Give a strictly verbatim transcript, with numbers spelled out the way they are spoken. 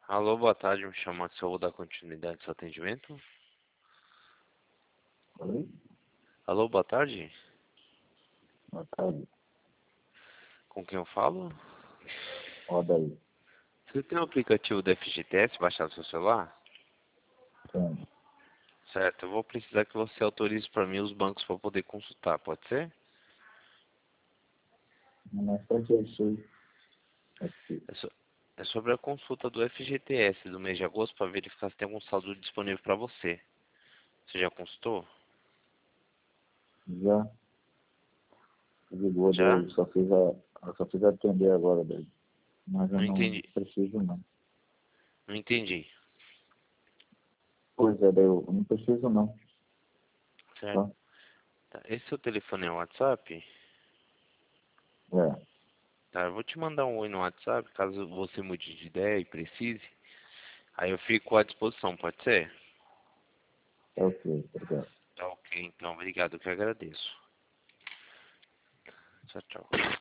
Alô, boa tarde, me chamo Max, eu vou dar continuidade ao seu atendimento. Oi? Alô, boa tarde, Boa tarde. com quem eu falo? Roda aí. Você tem o aplicativo do F G T S baixado no seu celular? Tem. Certo, eu vou precisar que você autorize para mim os bancos para poder consultar, pode ser? Mas pra que isso aí? Aqui. É, so- é sobre a consulta do F G T S do mês de agosto para verificar se tem algum saldo disponível para você. Você já consultou? Já ligou Já? daí, só fiz a. Eu só fiz atender agora daí. Mas eu Não não entendi. preciso não. Não entendi. Pois é, daí eu não preciso não. Certo. Tá? Tá. Esse seu telefone é o WhatsApp? É. Tá, eu vou te mandar um oi no WhatsApp, caso você mude de ideia e precise. Aí eu fico à disposição, pode ser? Tá ok, obrigado. Tá ok, então. Obrigado, eu que agradeço. Tchau, tchau.